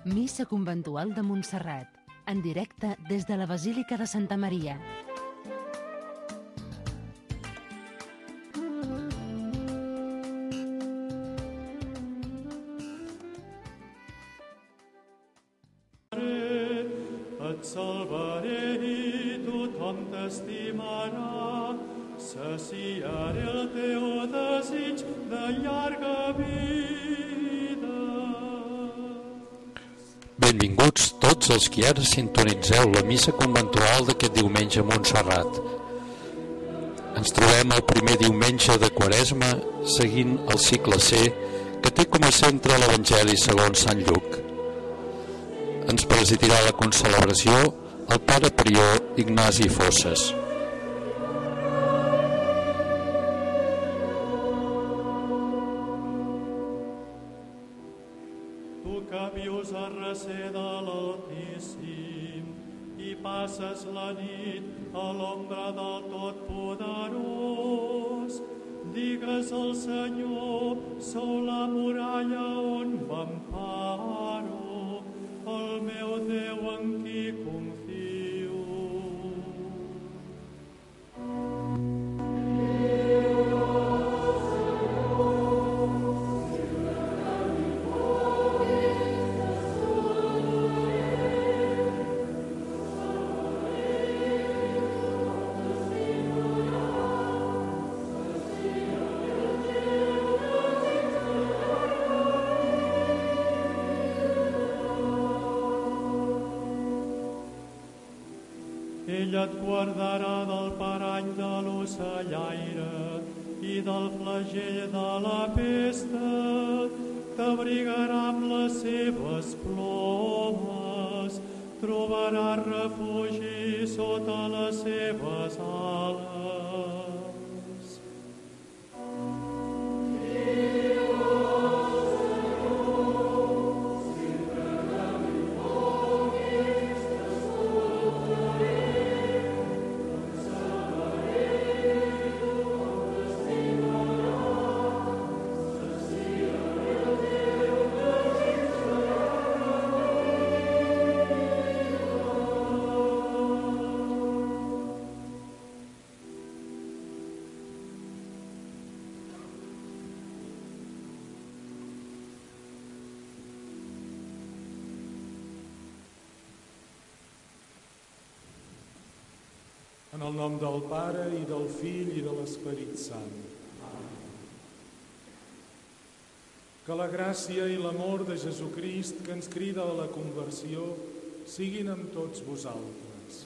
Missa conventual de Montserrat, en directe des de la Basílica de Santa Maria. Et salvaré i tothom t'estimarà, saciaré el teu desig de llarga vida. Benvinguts tots els qui ara sintonitzeu la missa conventual d'aquest diumenge a Montserrat. Ens trobem el primer diumenge de Quaresma seguint el cicle C, que té com a centre l'Evangeli segons Sant Lluc. Ens presidirà la concelebració el pare prior Ignasi Fosses. Tu que vius a recer de l'Altíssim i passes la nit a l'ombra del Totpoderós, digues al Senyor, sou la muralla on m'emparo, el meu Déu en qui confio. Ell et guardarà del parany de l'ocellaire i del flagell de la pesta, t'abrigarà amb les seves plomes, trobaràs refugi sota les seves ales. En el nom del Pare, i del Fill, i de l'Esperit Sant. Que la gràcia i l'amor de Jesucrist, que ens crida a la conversió, siguin amb tots vosaltres.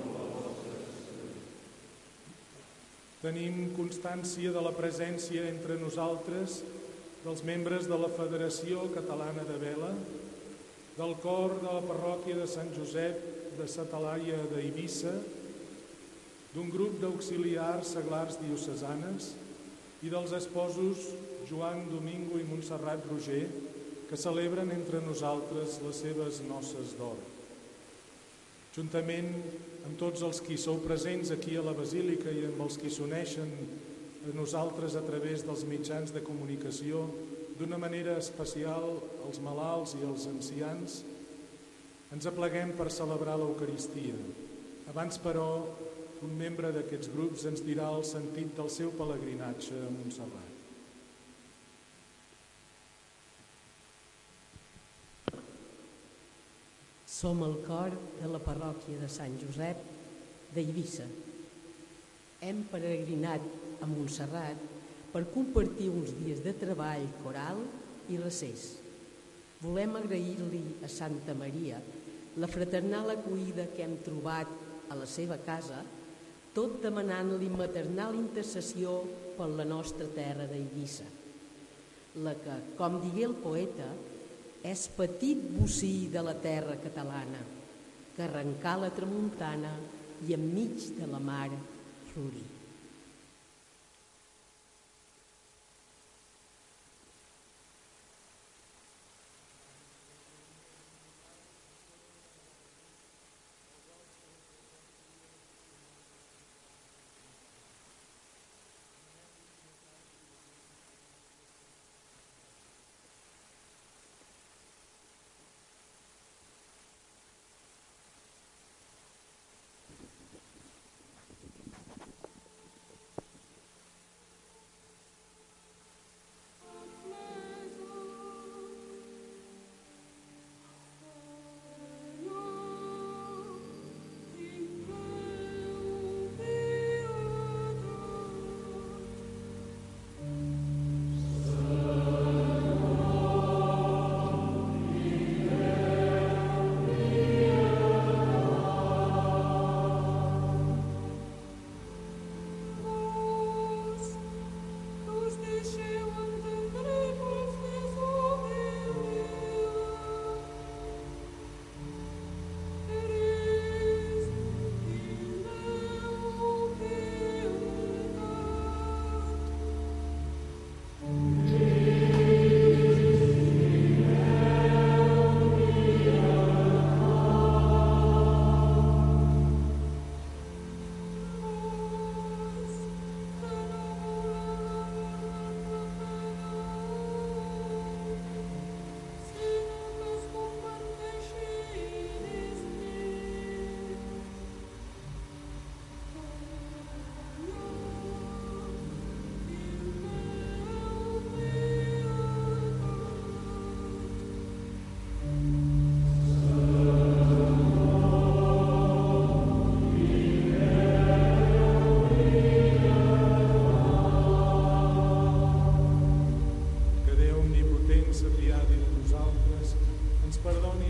Tenim constància de la presència entre nosaltres dels membres de la Federació Catalana de Vela, del cor de la parròquia de Sant Josep de Sa Talaia d'Eivissa, d'un grup d'auxiliars seglars diocesanes i dels esposos Joan Domingo i Montserrat Roger, que celebren entre nosaltres les seves noces d'or. Juntament amb tots els qui sou presents aquí a la Basílica i amb els qui s'uneixen a nosaltres a través dels mitjans de comunicació, d'una manera especial els malalts i els ancians, ens apleguem per celebrar l'Eucaristia. Abans, però, un membre d'aquests grups ens dirà el sentit del seu pelegrinatge a Montserrat. Som el cor de la parròquia de Sant Josep d'Eivissa. Hem peregrinat a Montserrat per compartir uns dies de treball coral i recés. Volem agrair-li a Santa Maria la fraternal acollida que hem trobat a la seva casa, tot demanant-li maternal intercessió per la nostra terra d'Eivissa, la que, com digué el poeta, és petit bocí de la terra catalana, que arrencà la tramuntana i enmig de la mar florí.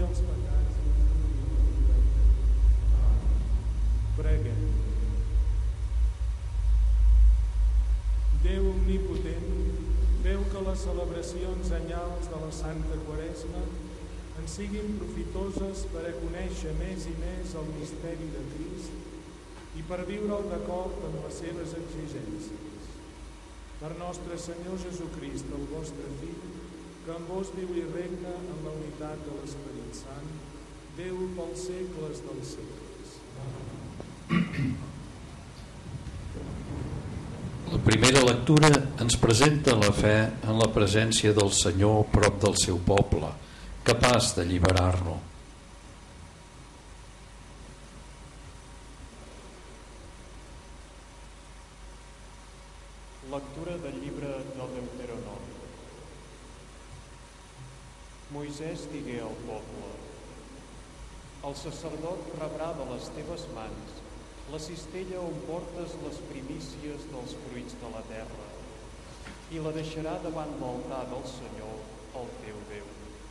els pecats. Preguem. Déu omnipotent, feu que les celebracions anyals de la Santa Quaresma ens siguin profitoses per a conèixer més i més el misteri de Crist i per viure'l d'acord amb les seves exigències. Per nostre Senyor Jesucrist, el vostre Fill, que amb vos viu i regna en la unitat de l'Esperit Sant, Déu pels segles dels segles. La primera lectura ens presenta la fe en la presència del Senyor prop del seu poble, capaç d'alliberar-lo. Lectura del llibre del Deuteronomi. Moisès digué al poble: el sacerdot rebrà de les teves mans la cistella on portes les primícies dels fruits de la terra i la deixarà davant l'altar del Senyor, el teu Déu.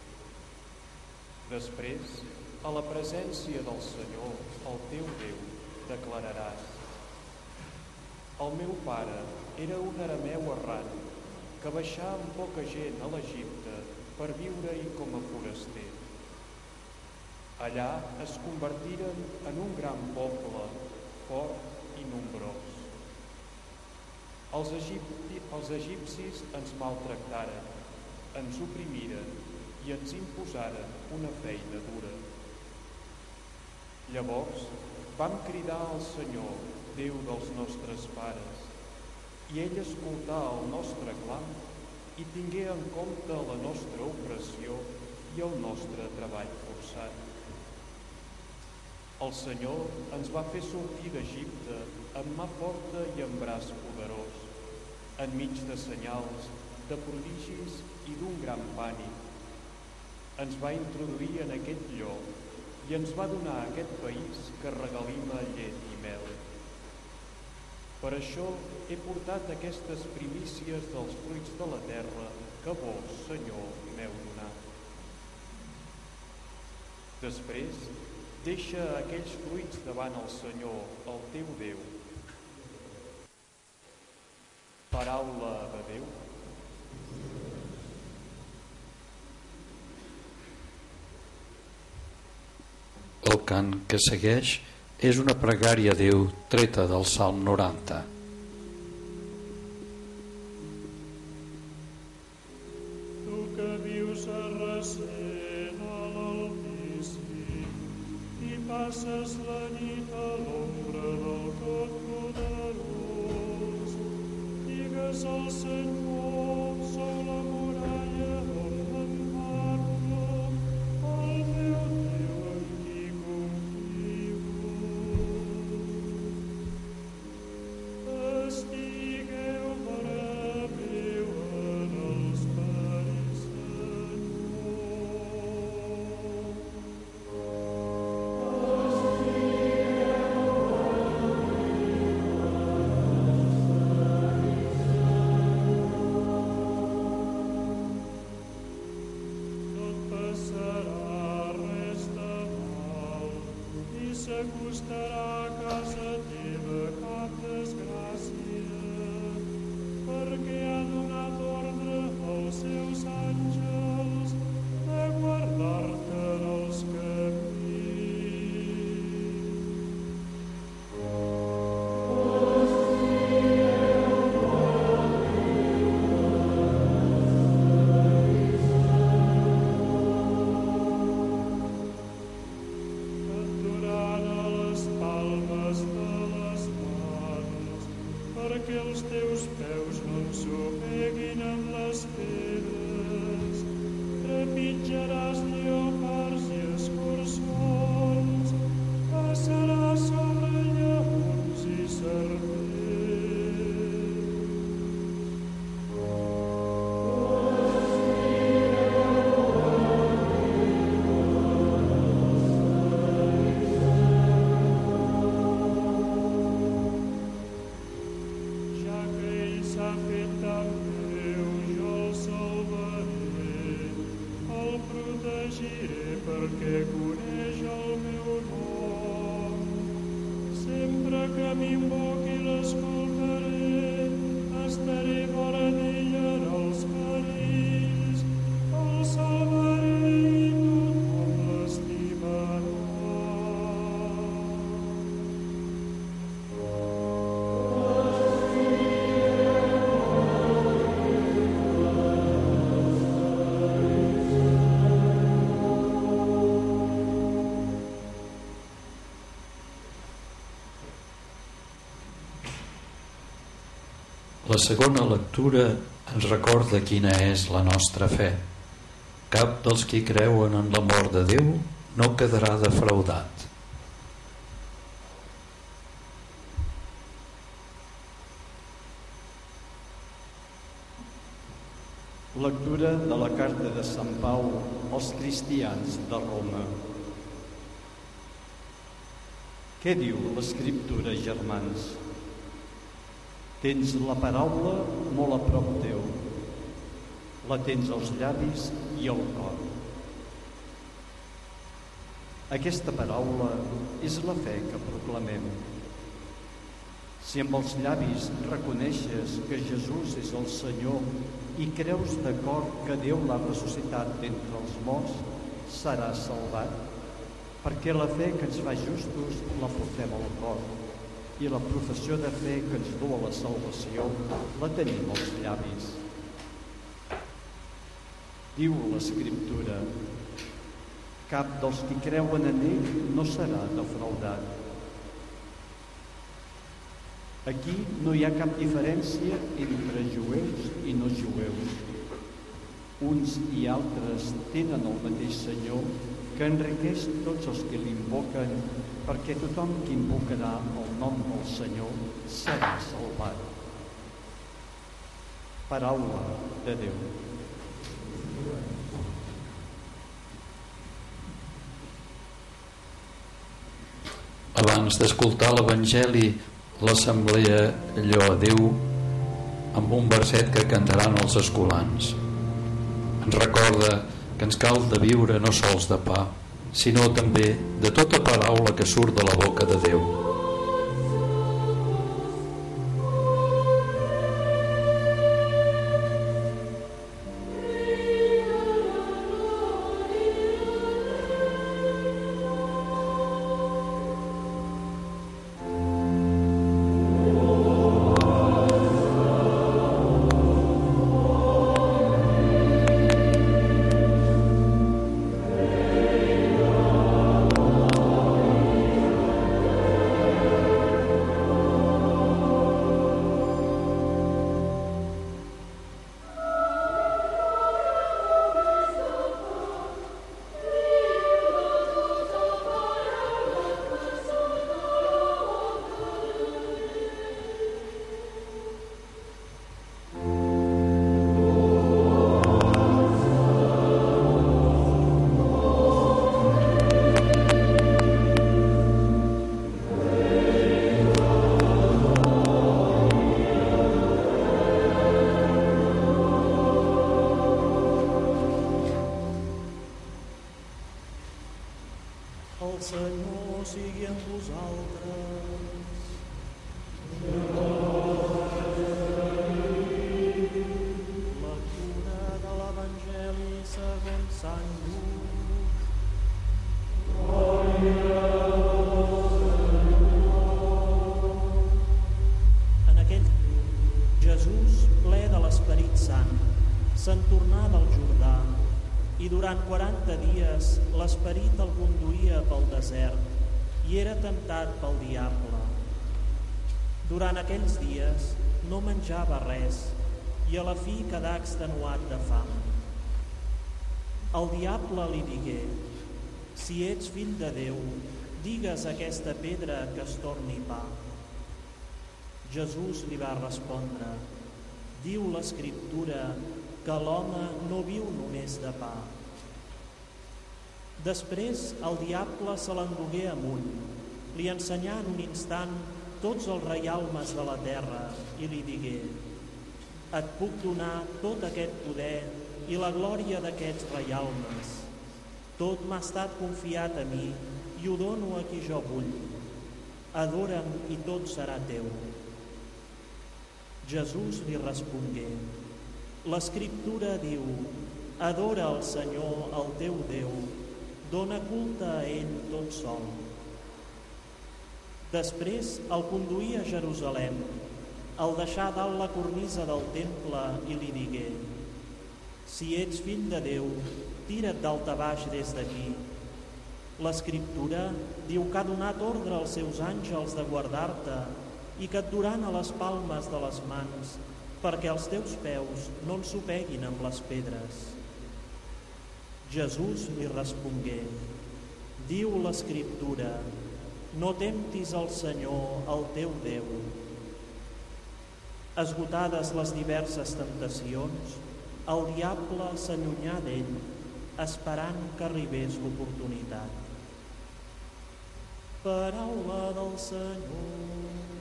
Després, a la presència del Senyor, el teu Déu, declararàs: el meu pare era un arameu errant que baixà amb poca gent a l'Egipte per viure-hi com a foraster. Allà es convertiren en un gran poble, fort i nombrós. Els egipcis ens maltractaren, ens oprimiren i ens imposaren una feina dura. Llavors vam cridar al Senyor, Déu dels nostres pares, i ell escoltà el nostre clam i tingué en compte la nostra opressió i el nostre treball forçat. El Senyor ens va fer sortir d'Egipte amb mà forta i amb braç poderós, enmig de senyals, de prodigis i d'un gran pànic. Ens va introduir en aquest lloc i ens va donar aquest país que regalima llet i mel. Per això he portat aquestes primícies dels fruits de la terra que vos, Senyor, m'heu donat. Després, deixa aquells fruits davant el Senyor, el teu Déu. Paraula de Déu. El cant que segueix és una pregària a Déu treta del Salm 90. Tu que vius a recent a l'Altíssim i passes la nit a l'ombra del Tot-Poderós, digues al Senyor, sou la muralla on m'emparto, el meu Déu en qui confio. Estigueu parameu en l'Esperit Senyor. Tot passarà, res de mal, i s'acostarà a casa teva cap desgràcia, perquè ha donat ordre als seus àngels de guardar-te en els camins. Et duran a l'espalda La segona lectura ens recorda quina és la nostra fe. Cap dels qui creuen en l'amor de Déu no quedarà defraudat. Lectura de la carta de Sant Pau als cristians de Roma. Què diu l'Escriptura, germans? Tens la paraula molt a prop teu. La tens als llavis i al cor. Aquesta paraula és la fe que proclamem. Si amb els llavis reconeixes que Jesús és el Senyor i creus de cor que Déu l'ha ressuscitat d'entre els morts, seràs salvat, perquè la fe que ens fa justos la portem al cor i la professió de fe que ens du a la salvació la tenim als llavis. Diu l'Escriptura: cap dels qui creuen en ell no serà defraudat. Aquí no hi ha cap diferència entre jueus i no jueus. Uns i altres tenen el mateix Senyor, que enriqueix tots els que l'invoquen, perquè tothom que invocarà el nom del Senyor serà salvat. Paraula de Déu. Abans d'escoltar l'Evangeli, l'Assemblea lloa Déu amb un verset que cantaran els escolans. Ens recorda que ens cal de viure no sols de pa, sinó també de tota paraula que surt de la boca de Déu. El Senyor sigui amb vosaltres. Lectura de l'Evangeli segons Sant Lluc. En aquell Jesús, ple de l'Esperit Sant, se'n tornà del Jordà, i durant 40 dies l'Esperit el conduïa pel desert i era temptat pel diable. Durant aquells dies no menjava res i a la fi quedà extenuat de fam. El diable li digué: si ets fill de Déu, digues a aquesta pedra que es torni pa. Jesús li va respondre: diu l'Escriptura que l'home no viu només de pa. Després el diable se l'endugué amunt, li ensenyà en un instant tots els reialmes de la terra i li digué: et puc donar tot aquest poder i la glòria d'aquests reialmes. Tot m'ha estat confiat a mi i ho dono a qui jo vull. Adora'm i tot serà teu. Jesús li respongué: l'Escriptura diu: adora el Senyor, el teu Déu, dona culte a ell tot sol. Després el conduí a Jerusalem, el deixà dalt la cornisa del temple i li digué: si ets fill de Déu, tira't daltabaix des d'aquí. L'Escriptura diu que ha donat ordre als seus àngels de guardar-te i que et duran a les palmes de les mans perquè els teus peus no ensopeguin amb les pedres. Jesús li respongué: diu l'Escriptura, no temptis el Senyor, el teu Déu. Esgotades les diverses temptacions, el diable s'allunyà d'ell, esperant que arribés l'oportunitat. Paraula del Senyor.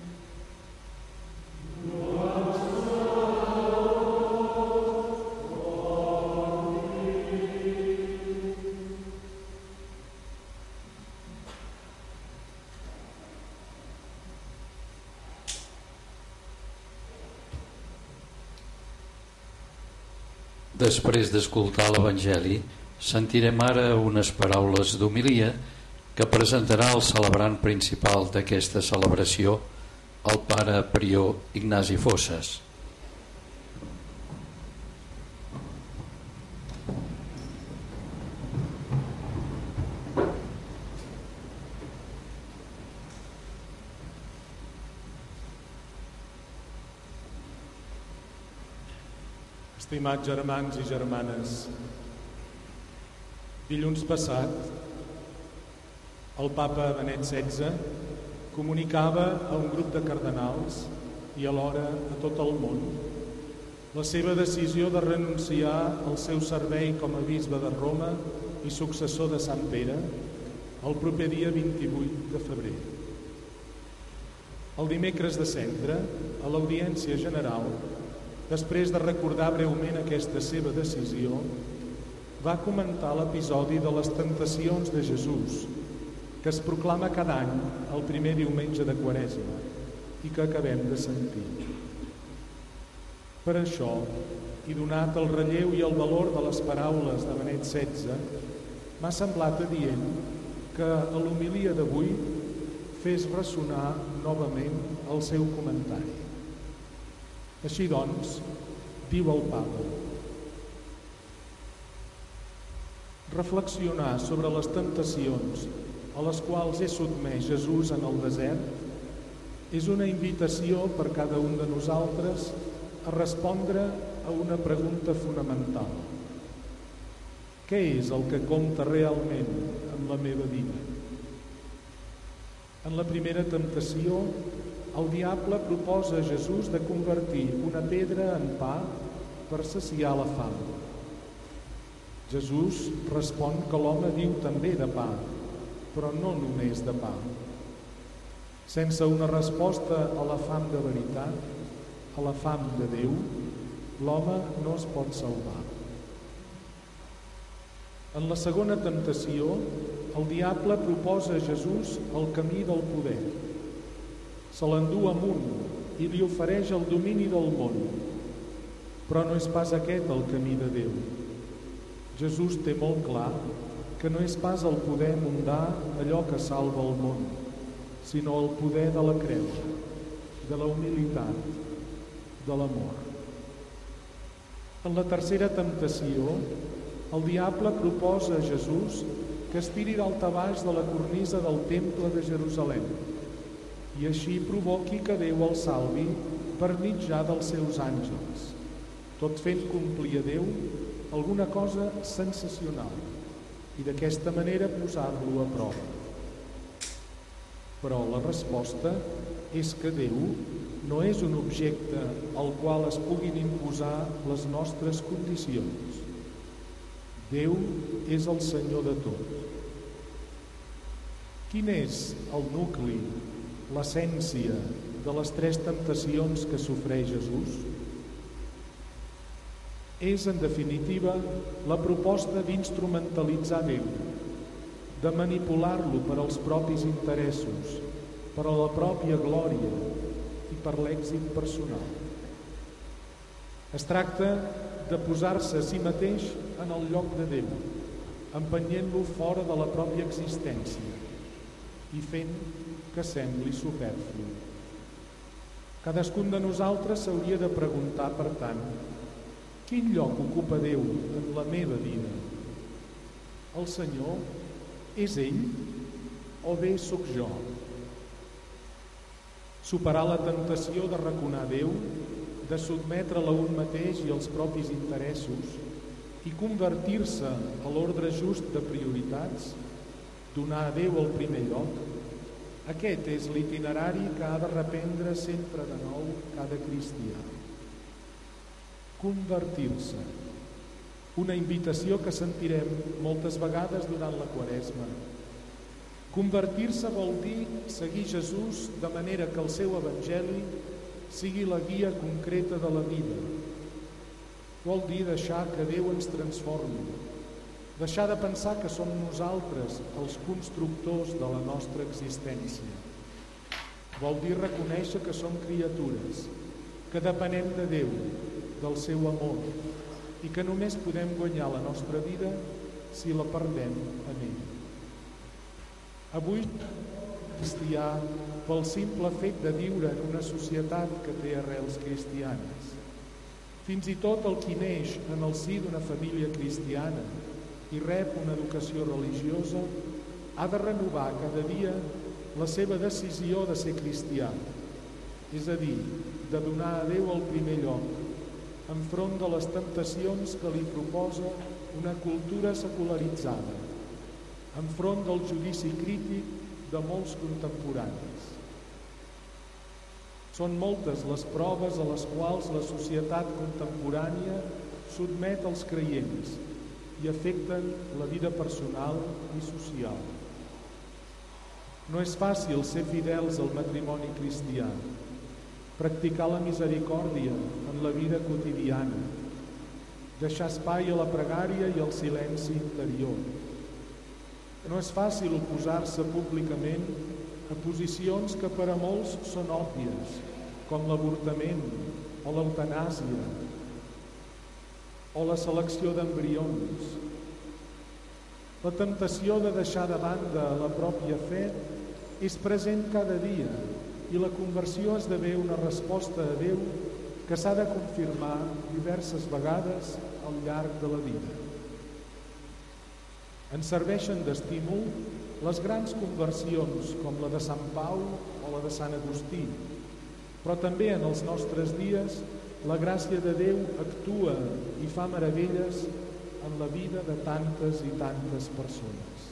Després d'escoltar l'Evangeli, sentirem ara unes paraules d'homilia que presentarà el celebrant principal d'aquesta celebració, el pare prior Ignasi Fosses. Estimats germans i germanes, dilluns passat, el papa Benet XVI comunicava a un grup de cardenals i alhora a tot el món la seva decisió de renunciar al seu servei com a bisbe de Roma i successor de Sant Pere el proper dia 28 de febrer. El dimecres de centre, a l'audiència general, després de recordar breument aquesta seva decisió, va comentar l'episodi de les tentacions de Jesús, que es proclama cada any el primer diumenge de Quaresma i que acabem de sentir. Per això, i donat el relleu i el valor de les paraules de Benet XVI, m'ha semblat adient que a l'homilia d'avui fes ressonar novament el seu comentari. Així doncs, diu el Papa: reflexionar sobre les tentacions a les quals és sotmès Jesús en el desert és una invitació per cada un de nosaltres a respondre a una pregunta fonamental. Què és el que compta realment en la meva vida? En la primera temptació, el diable proposa a Jesús de convertir una pedra en pa per saciar la fam. Jesús respon que l'home viu també de pa, però no només de pa. Sense una resposta a la fam de veritat, a la fam de Déu, l'home no es pot salvar. En la segona temptació, el diable proposa a Jesús el camí del poder. Se l'endú amunt i li ofereix el domini del món. Però no és pas aquest el camí de Déu. Jesús té molt clar que no és pas el poder mundà allò que salva el món, sinó el poder de la creu, de la humilitat, de l'amor. En la tercera temptació, el diable proposa a Jesús que es tiri daltabaix de la cornisa del temple de Jerusalem i així provoqui que Déu el salvi per mitjà dels seus àngels, tot fent complir a Déu alguna cosa sensacional i d'aquesta manera posar-lo a prova. Però la resposta és que Déu no és un objecte al qual es puguin imposar les nostres condicions. Déu és el Senyor de tot. Quin és el nucli, l'essència de les tres temptacions que sofreix Jesús? És, en definitiva, la proposta d'instrumentalitzar Déu, de manipular-lo per als propis interessos, per a la pròpia glòria i per l'èxit personal. Es tracta de posar-se a si mateix en el lloc de Déu, empenyent-lo fora de la pròpia existència i fent que sembli superflu. Cadascun de nosaltres s'hauria de preguntar, per tant, quin lloc ocupa Déu en la meva vida? El Senyor és ell o bé sóc jo? Superar la tentació de raconar Déu, de sotmetre-la un mateix i els propis interessos i convertir-se a l'ordre just de prioritats, donar a Déu el primer lloc, aquest és l'itinerari que ha de reprendre sempre de nou cada cristià. Convertir-se. Una invitació que sentirem moltes vegades durant la Quaresma. Convertir-se vol dir seguir Jesús de manera que el seu evangeli sigui la guia concreta de la vida. Vol dir deixar que Déu ens transformi, deixar de pensar que som nosaltres els constructors de la nostra existència. Vol dir reconèixer que som criatures, que depenem de Déu, del seu amor, i que només podem guanyar la nostra vida si la perdem en ell. Avui, cristià, pel simple fet de viure en una societat que té arrels cristianes. Fins i tot el qui neix en el si d'una família cristiana i rep una educació religiosa ha de renovar cada dia la seva decisió de ser cristià, és a dir, de donar a Déu el primer lloc, enfront de les temptacions que li proposa una cultura secularitzada, enfront del judici crític de molts contemporanis. Són moltes les proves a les quals la societat contemporània sotmet els creients i afecten la vida personal i social. No és fàcil ser fidels al matrimoni cristià, practicar la misericòrdia en la vida quotidiana, deixar espai a la pregària i al silenci interior. No és fàcil oposar-se públicament a posicions que per a molts són òbvies, com l'avortament o l'eutanàsia o la selecció d'embrions. La temptació de deixar de banda la pròpia fe és present cada dia i la conversió esdevé una resposta a Déu que s'ha de confirmar diverses vegades al llarg de la vida. Ens serveixen d'estímul les grans conversions com la de Sant Pau o la de Sant Agustí, però també en els nostres dies la gràcia de Déu actua i fa meravelles en la vida de tantes i tantes persones.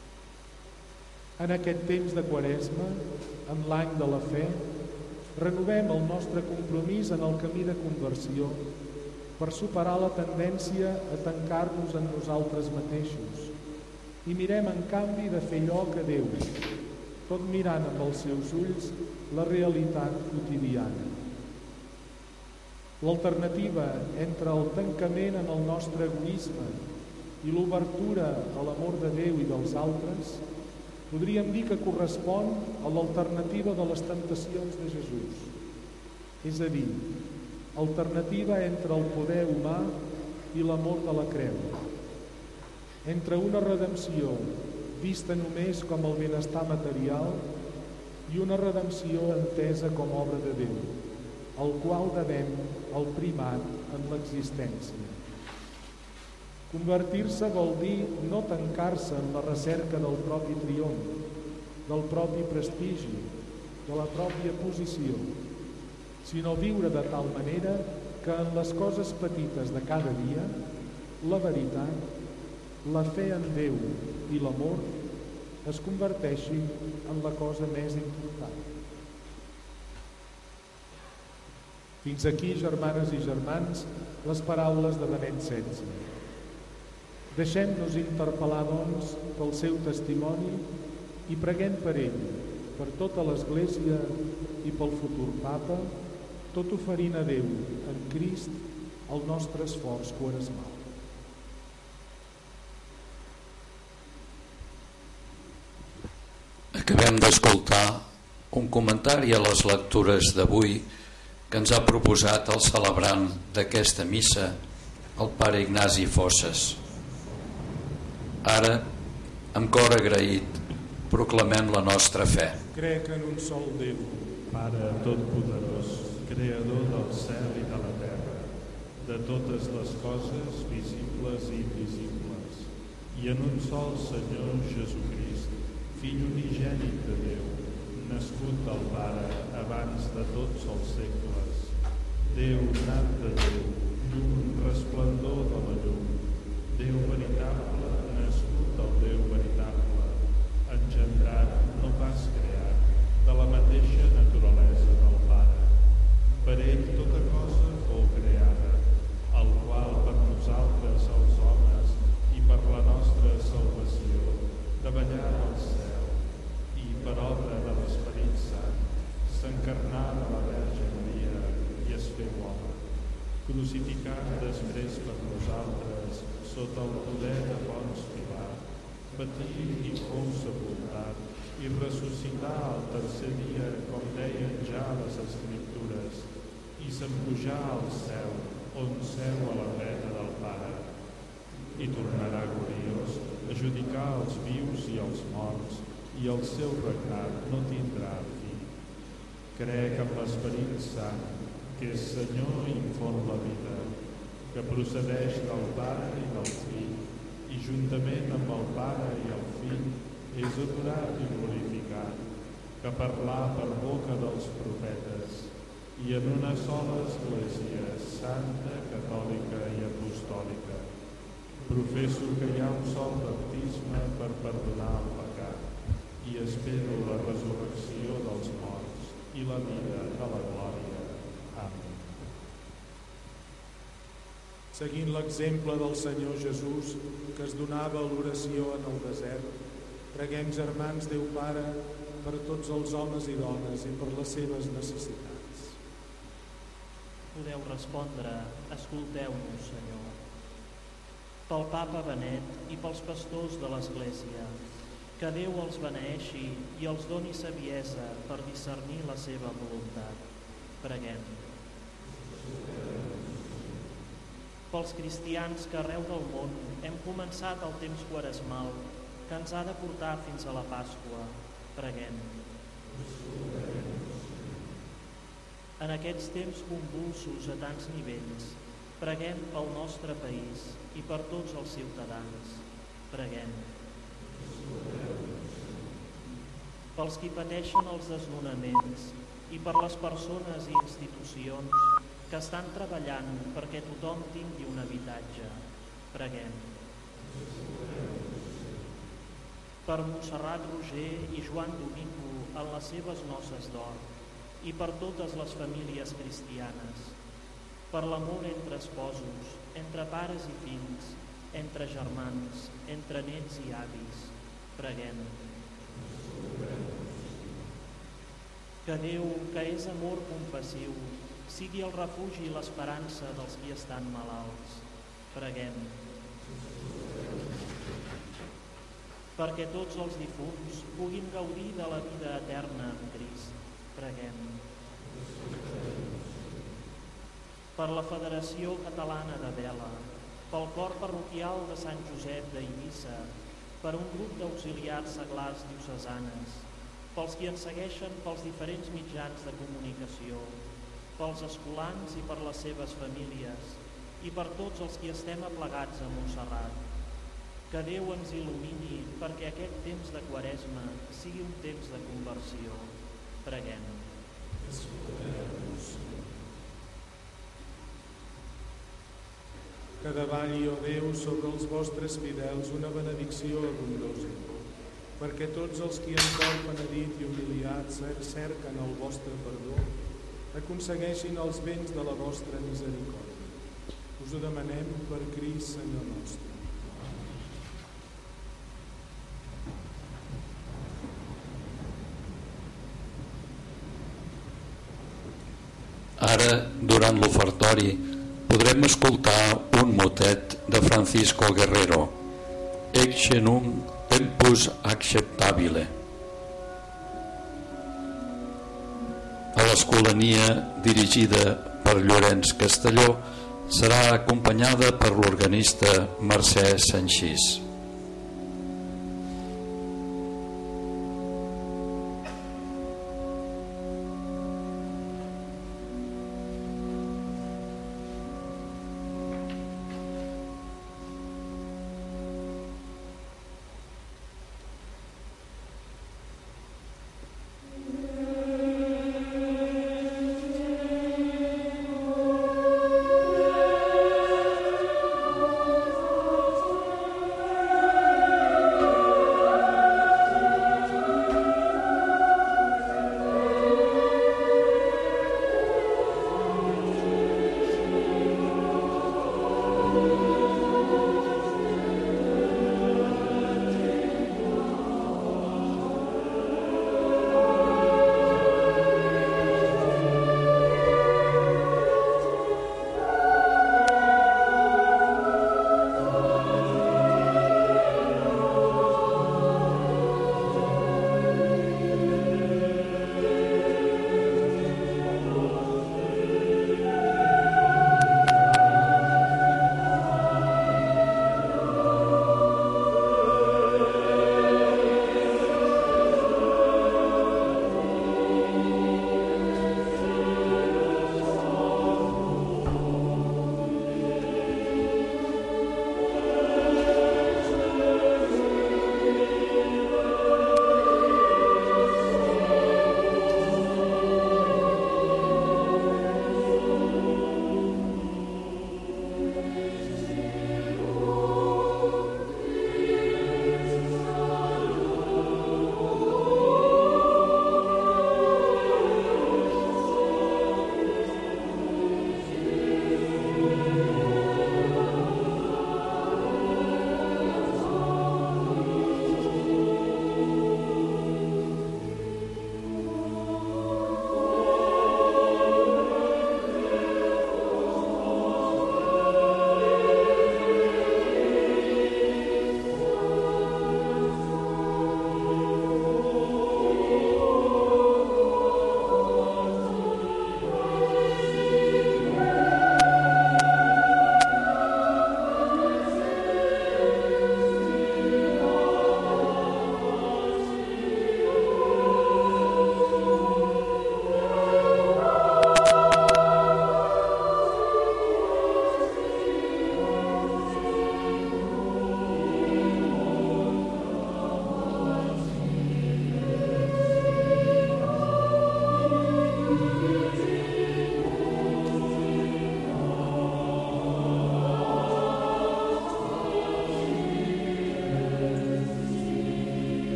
En aquest temps de Quaresma, en l'any de la fe, renovem el nostre compromís en el camí de conversió per superar la tendència a tancar-nos en nosaltres mateixos i mirem en canvi de fer lloc a Déu, tot mirant amb els seus ulls la realitat quotidiana. L'alternativa entre el tancament en el nostre egoisme i l'obertura a l'amor de Déu i dels altres podríem dir que correspon a l'alternativa de les temptacions de Jesús, és a dir, alternativa entre el poder humà i l'amor de la creu, entre una redempció vista només com el benestar material i una redempció entesa com obra de Déu, al qual devem el primat en l'existència. Convertir-se vol dir no tancar-se en la recerca del propi triomf, del propi prestigi, de la pròpia posició, sinó viure de tal manera que en les coses petites de cada dia, la veritat, la fe en Déu i l'amor es converteixi en la cosa més important. Fins aquí, germanes i germans, les paraules de Benet XVI. Deixem-nos interpel·lar, doncs, pel seu testimoni i preguem per ell, per tota l'Església i pel futur Papa, tot oferint a Déu, en Crist, el nostre esforç quaresmal. Acabem d'escoltar un comentari a les lectures d'avui que ens ha proposat el celebrant d'aquesta missa, el pare Ignasi Fosses. Ara, amb cor agraït, proclamem la nostra fe. Crec en un sol Déu, Pare Totpoderós, Creador del cel i de la terra, de totes les coses visibles i invisibles, i en un sol Senyor Jesucrist, Fill unigènit de Déu, nascut del Pare abans de tots els segles, Déu nat de Déu, llum resplendor de la llum, Déu veritable, nascut del Déu veritable, engendrat, no pas creat, de la mateixa naturalesa del Pare. Per ell tota cosa fou creada, el qual per nosaltres els homes i per la nostra salvació davallà del cel i per obra de l'Esperit Sant s'encarnà de la Verge Maria i es féu home, crucificat després per nosaltres sota el poder de Ponç Pilat, patí i fou sepultat i ressuscità al tercer dia, com deien ja les Escriptures, i se'n pujà al cel, on seu a la dreta del Pare, i tornarà gloriós a judicar els vius i els morts, i el seu regnat no tindrà fi. Crec en l'Esperit Sant, que és Senyor i font la vida, que procedeix del Pare i del Fill, i juntament amb el Pare i el Fill és adorat i glorificat, que parlà per boca dels profetes, i en una sola Església, santa, catòlica i apostòlica. Professo que hi ha un sol baptisme per perdonar el pecat, i espero la resurrecció dels morts i la vida de la glòria. Amén. Seguint l'exemple del Senyor Jesús, que es donava a l'oració en el desert, preguem, germans, Déu Pare, per tots els homes i dones i per les seves necessitats. Podeu respondre, escolteu-nos, Senyor. Pel Papa Benet i pels pastors de l'Església, que Déu els beneeixi i els doni saviesa per discernir la seva voluntat. Preguem. Pels cristians que arreu del món hem començat el temps quaresmal que ens ha de portar fins a la Pasqua. Preguem. En aquests temps convulsos a tants nivells, preguem pel nostre país i per tots els ciutadans. Preguem. Pels qui pateixen els desnonaments i per les persones i institucions que estan treballant perquè tothom tingui un habitatge. Preguem. Per Montserrat Roger i Joan Domingo en les seves noces d'or i per totes les famílies cristianes, per l'amor entre esposos, entre pares i fills, entre germans, entre nets i avis. Preguem. Que Déu, que és amor compassiu, sigui el refugi i l'esperança dels qui estan malalts. Preguem. Perquè tots els difunts puguin gaudir de la vida eterna en Crist. Preguem. Per la Federació Catalana de Vela, pel cor parroquial de Sant Josep d'Eivissa, per un grup d'auxiliars seglars diocesanes, pels qui ens segueixen pels diferents mitjans de comunicació, pels escolans i per les seves famílies, i per tots els qui estem aplegats a Montserrat. Que Déu ens il·lumini perquè aquest temps de Quaresma sigui un temps de conversió. Preguem. Que davalli, ó Déu, sobre els vostres fidels una benedicció abundosa, perquè tots els qui en cor penedit i humiliat cerquen el vostre perdó, aconsegueixin els béns de la vostra misericòrdia. Us ho demanem per Crist, Senyor nostre. Ara, durant l'ofertori, podrem escoltar un motet de Francisco Guerrero, Ecce nunc tempus acceptabile. A l'escolania dirigida per Llorenç Castelló serà acompanyada per l'organista Mercè Sanchís.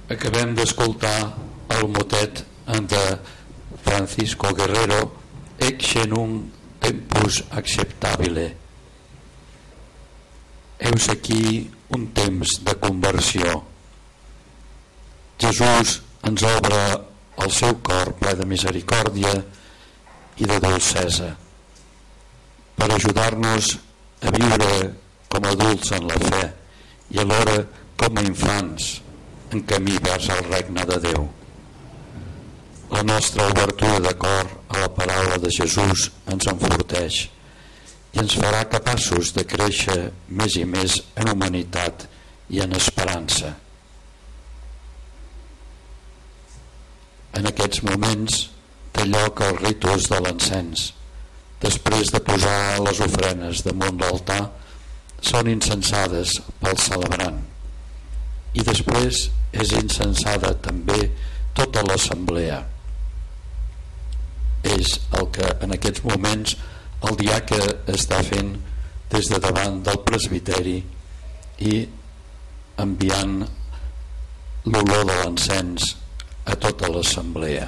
Acabem d'escoltar el motet de Francisco Guerrero, Ecce nunc tempus acceptabile. Heus aquí un temps de conversió. Jesús ens obre el seu cor ple de misericòrdia i de dolcesa per ajudar-nos a viure com adults en la fe i alhora com a infants en camí vers el regne de Déu. La nostra obertura de cor a la paraula de Jesús ens enforteix i ens farà capaços de créixer més i més en humanitat i en esperança. En aquests moments té lloc el ritus de l'encens. Després de posar les ofrenes damunt l'altar, són incensades pel celebrant. I després és incensada també tota l'assemblea. És el que en aquests moments el diaca està fent des de davant del presbiteri i enviant l'olor de l'encens a tota l'assemblea.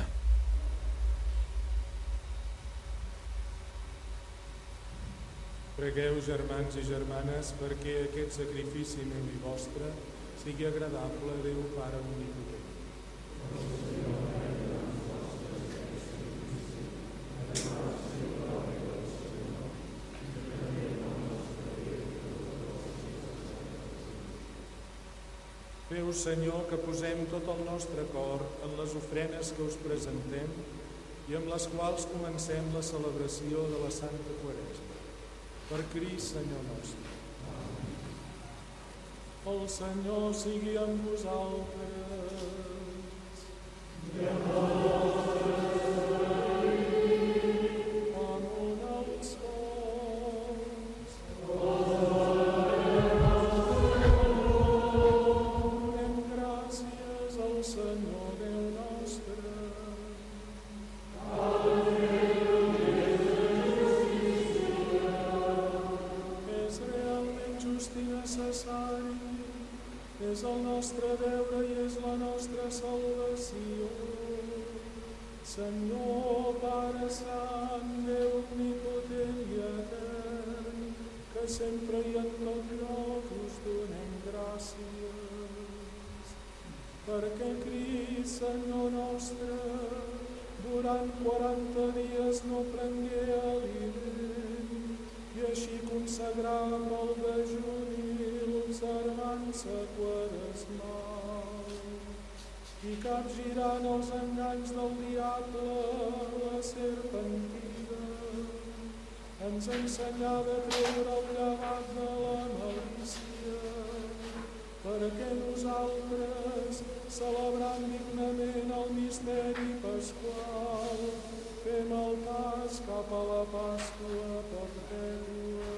Pregueu, germans i germanes, perquè aquest sacrifici meu i vostre sigui agradable a Déu Pare Omnipotent. Feu, Senyor, que posem tot el nostre cor en les ofrenes que us presentem i amb les quals comencem la celebració de la Santa Quaresma. Per Crist, Senyor nostre. El Senyor sigui amb vosaltres. I amb és el nostre deure i és la nostra salvació. Senyor, Pare Sant, Déu omnipotent i etern, que sempre i en tot lloc us donem gràcies. Perquè Crist, Senyor nostre, durant 40 dies no prengué aliment i així consagrar pel dejuni l'observança quaresmal i capgirant els enganys del diable, la serp antiga ens ensenyava a treure el llevat de la malícia, perquè nosaltres, celebrant dignament el misteri pasqual, fem el pas cap a la Pasqua perpètua.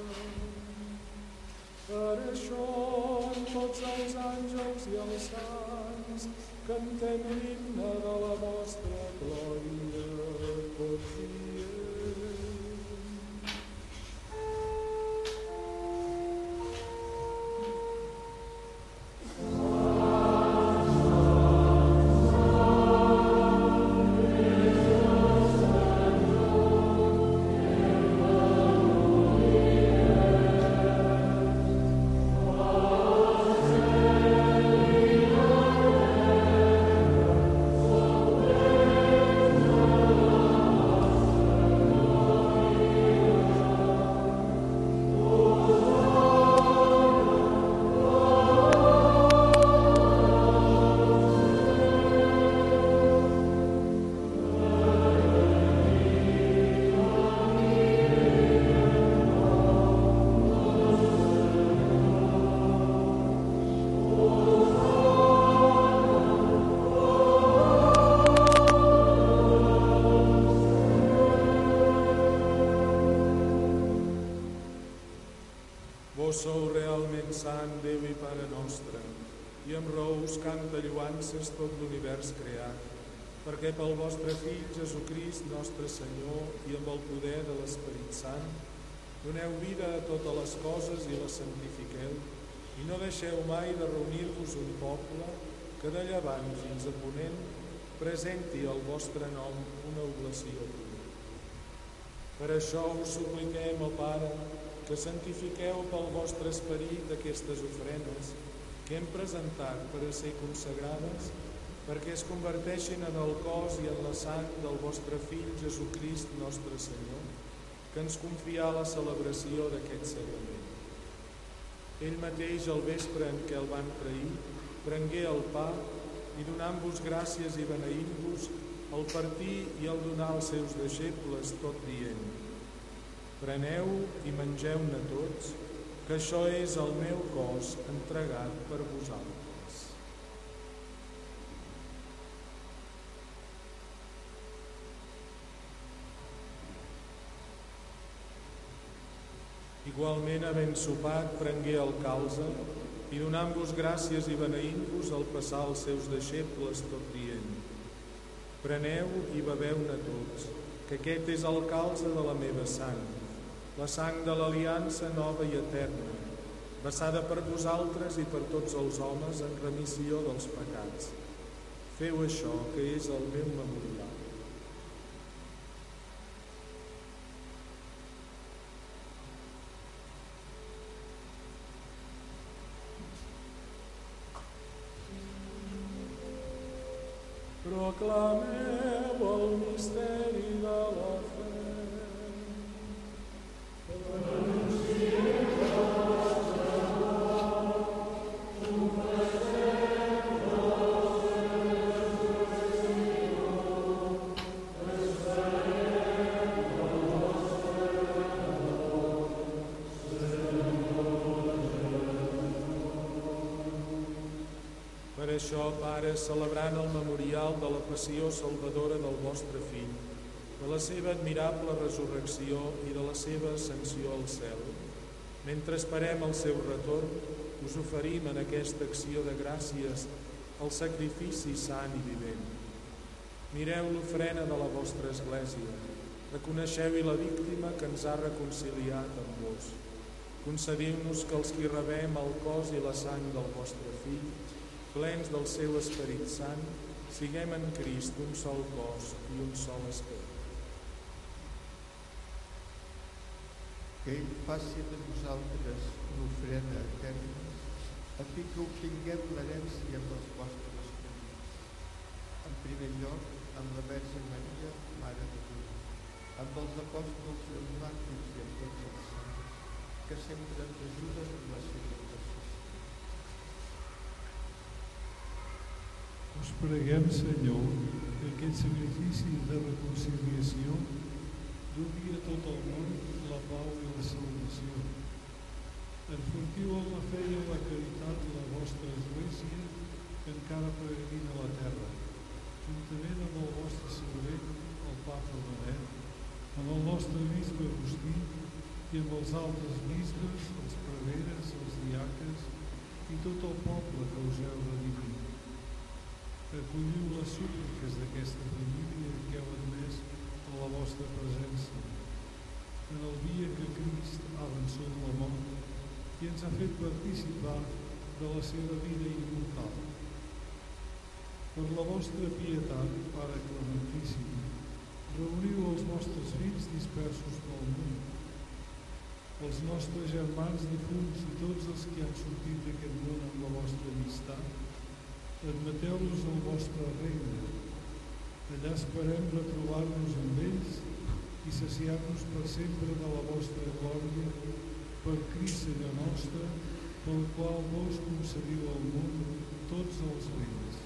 Per això, tots els àngels i els sants, cantem l'himne de la vostra glòria tot dia. Vós sou realment sant, Déu i Pare nostre, i amb raó us canta lloances tot l'univers creat, perquè pel vostre Fill, Jesucrist, nostre Senyor, i amb el poder de l'Esperit Sant, doneu vida a totes les coses i les santifiqueu, i no deixeu mai de reunir-vos un poble que de llevant fins a ponent presenti al vostre nom una oblació pura. Per això us supliquem, ó Pare, que santifiqueu pel vostre esperit aquestes ofrenes que hem presentat per a ser consagrades, perquè es converteixin en el cos i en la sang del vostre Fill Jesucrist nostre Senyor, que ens confià la celebració d'aquest sagrament. Ell mateix, al vespre en què el van trair, prengué el pa i donant-vos gràcies i beneint-vos, el partí i el donar als seus deixebles, tot dient: preneu i mengeu-ne tots, que això és el meu cos entregat per vosaltres. Igualment, havent sopat, prengué el calze i donant-vos gràcies i beneint-vos, el passar als seus deixebles, tot dient: preneu i beveu-ne tots, que aquest és el calze de la meva sang, la sang de l'aliança nova i eterna, vessada per vosaltres i per tots els homes en remissió dels pecats. Feu això, que és el meu memorial. Proclameu el misteri de la fe. Per això, Pare, celebrant el memorial de la passió salvadora del vostre Fill, de la seva admirable resurrecció i de la seva ascensió al cel, mentre esperem el seu retorn, us oferim en aquesta acció de gràcies el sacrifici sant i vivent. Mireu l'ofrena de la vostra Església, reconeixeu-hi la víctima que ens ha reconciliat amb vos. Concediu-nos que els qui rebem el cos i la sang del vostre Fill, plens del seu Esperit Sant, siguem en Crist un sol cos i un sol esperit. Que ell faci de vosaltres l'ofrena eterna, a fi que obtinguem l'herència amb els vostres convits. En primer lloc, amb la Verge Maria, Mare de Déu, amb els apòstols i els màrtirs i amb tots els sants, que sempre ens ajuden en la seva intercessió. Us preguem, Senyor, que aquest sacrifici de reconciliació dugui a tot el món la pau i la salvació. Enfortiu en la fe i en la caritat la vostra Església, que encara peregrina a la terra, juntament amb el vostre servent, el Papa Benet, amb el nostre bisbe Agustí i amb els altres bisbes, els preveres, els diaques i tot el poble que us heu redimit. Acolliu les súpliques d'aquesta família que heu admès a la vostra presència, en el dia que Crist ha vençut la mort i ens ha fet participar de la seva vida immortal. Per la vostra pietat, Pare Clementíssim, reuniu els vostres fills dispersos pel món, els nostres germans difunts i tots els que han sortit d'aquest món amb la vostra amistat. Admeteu-los al vostre regne. Allà esperem retrobar-nos amb ells i saciar-nos per sempre de la vostra glòria, per Crist Senyor nostre, pel qual vos concediu al món tots els béns.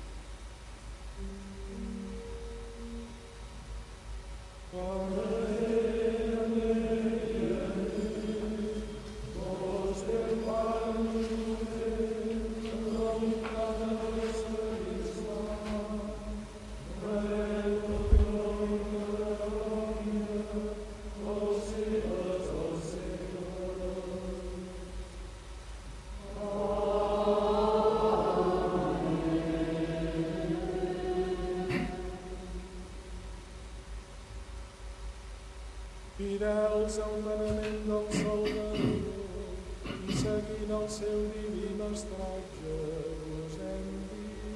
Fidels al manament del Salvador i seguint el seu diví mestratge, us hem dit: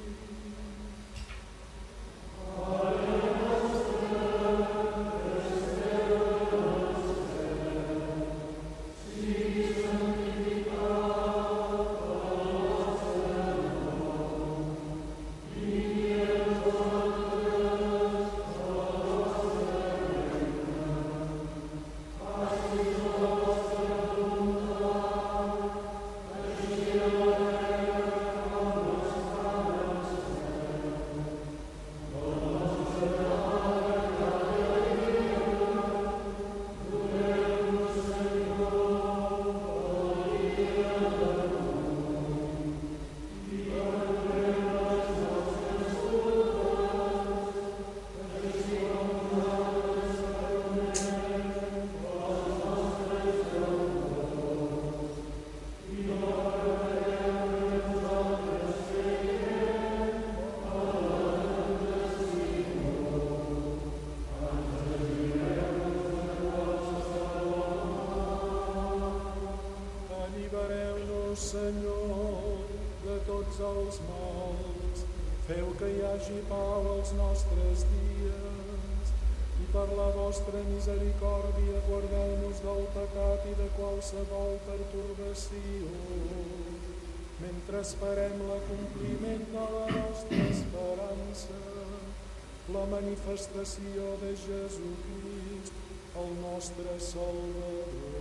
Déu Senyor de tots els mals, feu que hi hagi pau als nostres dies i per la vostra misericòrdia guardeu-nos del pecat i de qualsevol pertorbació, mentre esperem l'acompliment de la nostra esperança, la manifestació de Jesucrist, el nostre Salvador.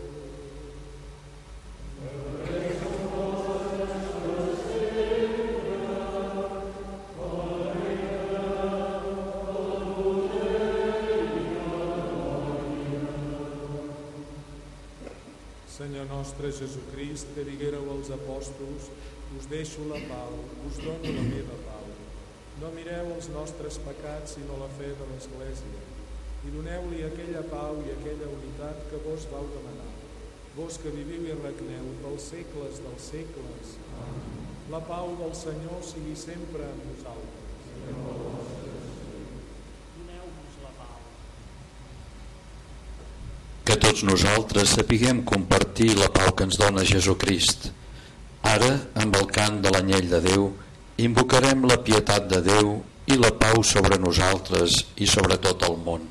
Senyor nostre Jesucrist, que diguéreu als apòstols, us deixo la pau, us dono la meva pau. No mireu els nostres pecats, sinó la fe de l'Església, i doneu-li aquella pau i aquella unitat que vos vau demanar. Vos que viviu i regneu pels segles dels segles. La pau del Senyor sigui sempre amb vosaltres. Que tots nosaltres sapiguem compartir la pau que ens dona Jesucrist. Ara, amb el cant de l'anyell de Déu, invocarem la pietat de Déu i la pau sobre nosaltres i sobre tot el món.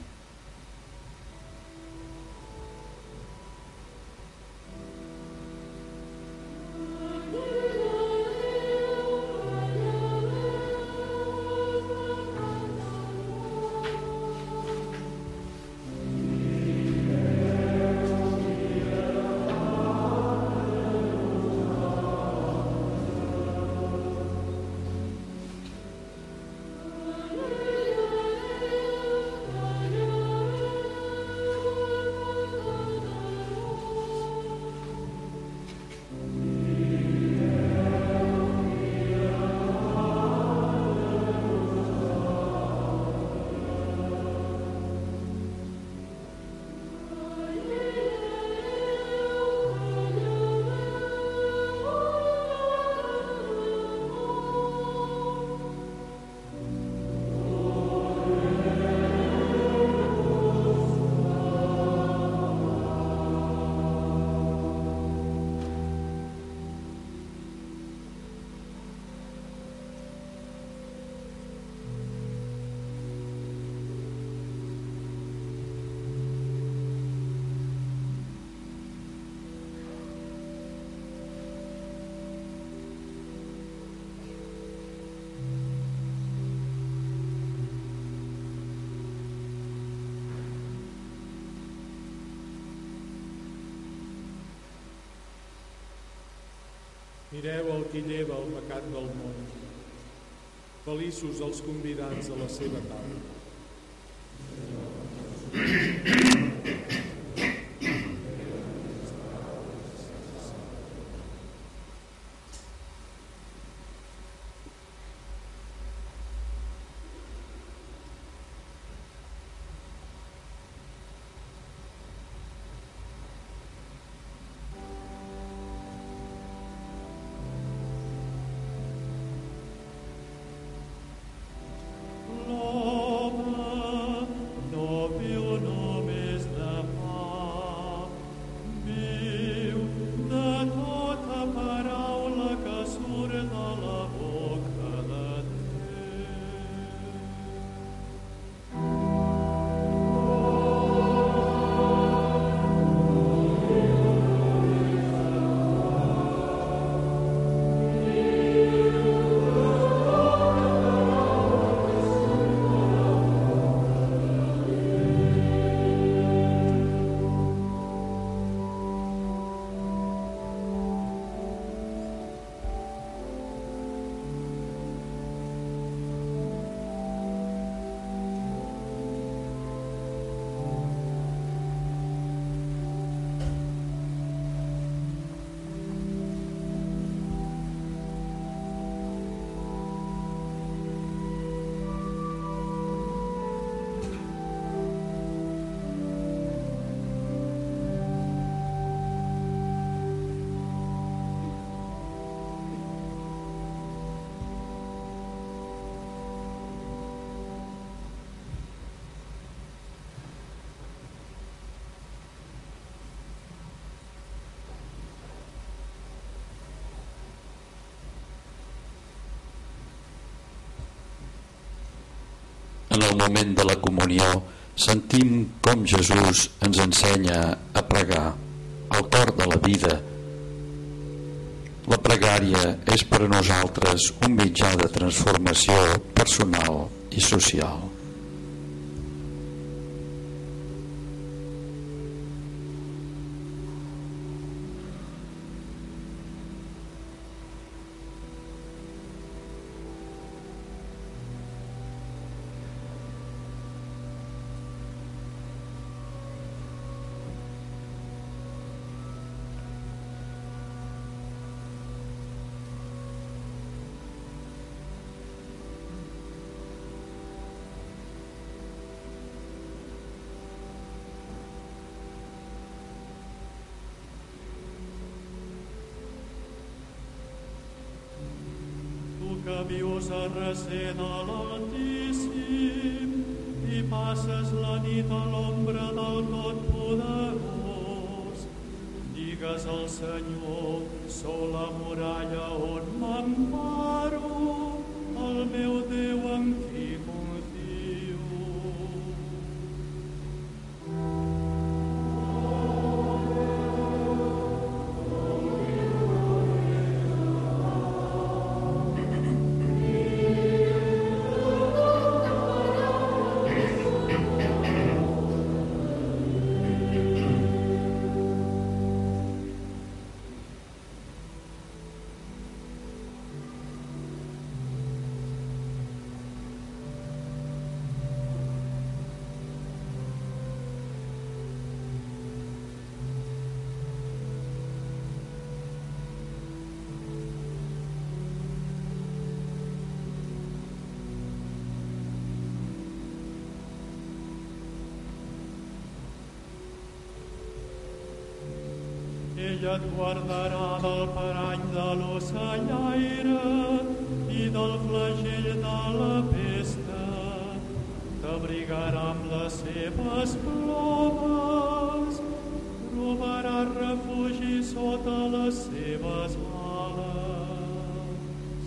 Mireu el qui lleva el pecat del món. Feliços els convidats a la seva taula. Nobile nomis de En el moment de la comunió sentim com Jesús ens ensenya a pregar, el cor de la vida. La pregària és per a nosaltres un mitjà de transformació personal i social. Que vius a recer de l'Altíssim i passes la nit a l'ombra del Totpoderós. Digues al Senyor, sou la muralla on m'emparo, el meu Déu en qui confio. Ella et guardarà del parany de l'ocellaire i del flagell de la pesta. T'abrigarà amb les seves plomes, trobaràs refugi sota les seves ales.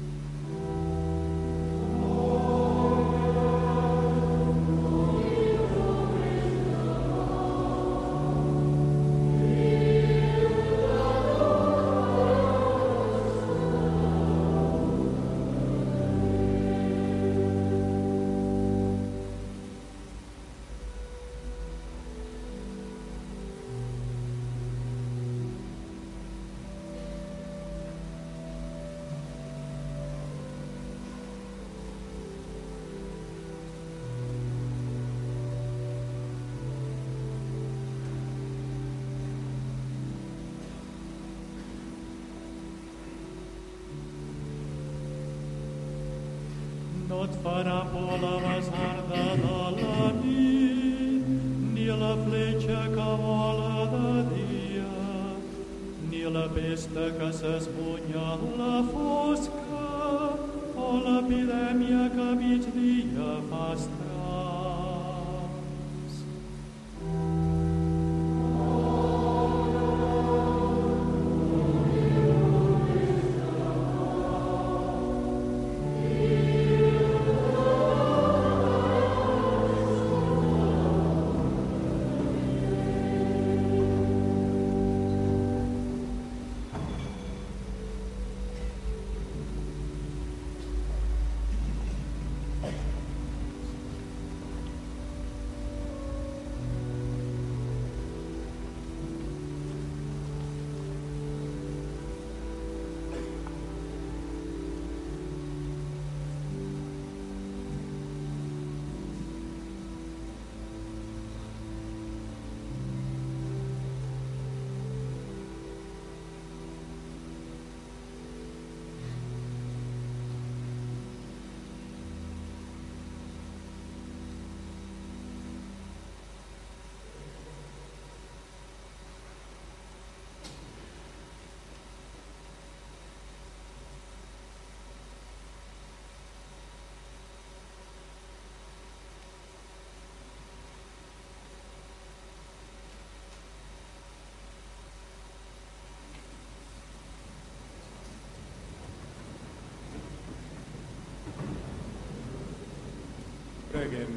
No et farà por la basarda de la nit, ni la fletxa que vola de dia, ni la pesta que s'esbunya en la fosca, o l'epidèmia que a migdia fa estracs. Preguem.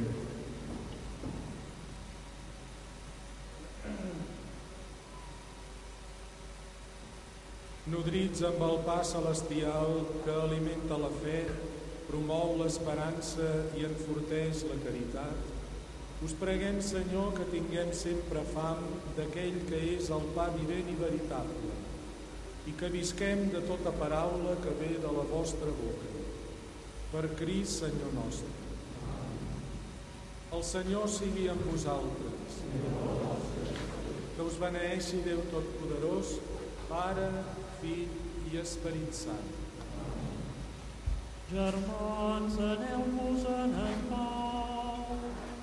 Nodrits amb el pa celestial que alimenta la fe, promou l'esperança i enforteix la caritat, us preguem, Senyor, que tinguem sempre fam d'aquell que és el pa vivent i veritable i que visquem de tota paraula que ve de la vostra boca. Per Crist, Senyor nostre. El Senyor sigui amb vosaltres. Que us beneeixi Déu Totpoderós, Pare, Fill i Esperit Sant. Germans, aneu-vos-en en pau.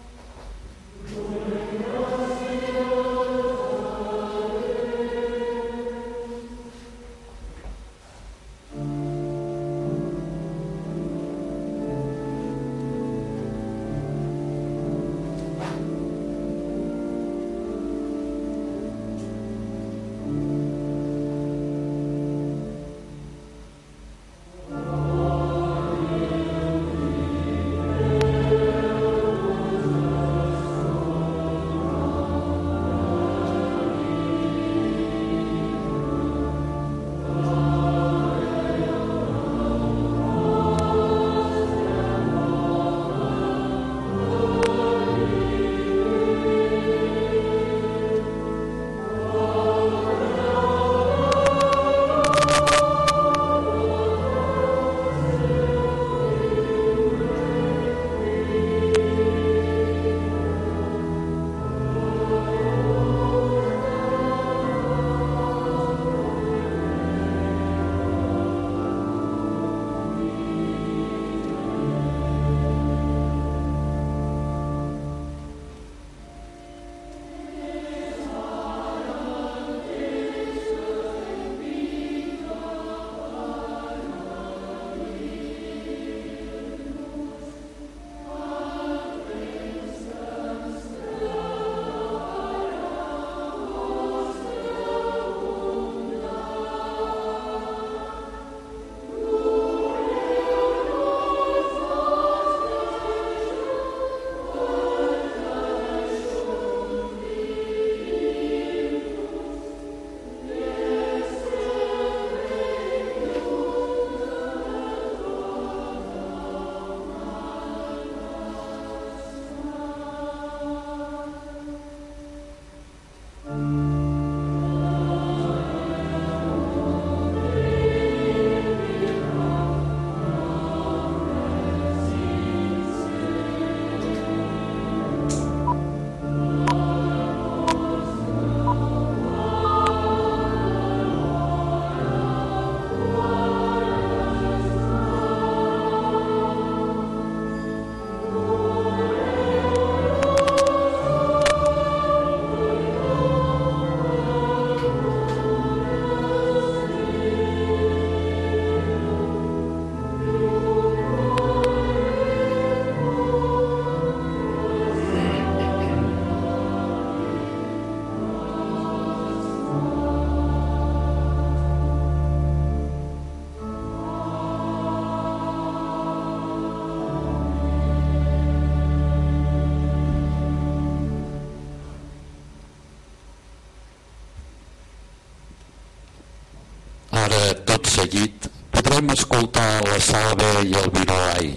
seguit podrem escoltar la Salve i el Virolai.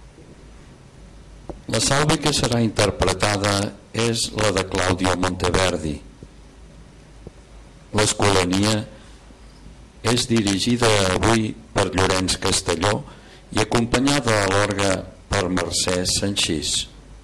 La Salve que serà interpretada és la de Claudio Monteverdi. L'Escolania és dirigida avui per Llorenç Castelló i acompanyada a l'orgue per Mercè Sanchís.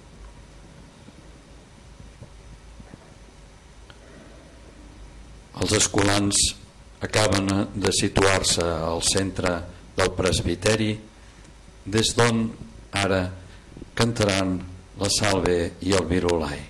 Els escolans acaben de situar-se al centre del presbiteri, des d'on ara cantaran la Salve i el Virolai.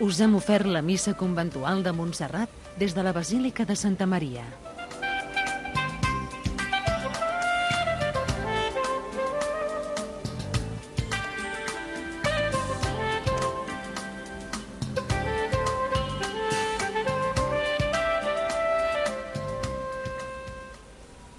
Us hem ofert la missa conventual de Montserrat des de la Basílica de Santa Maria.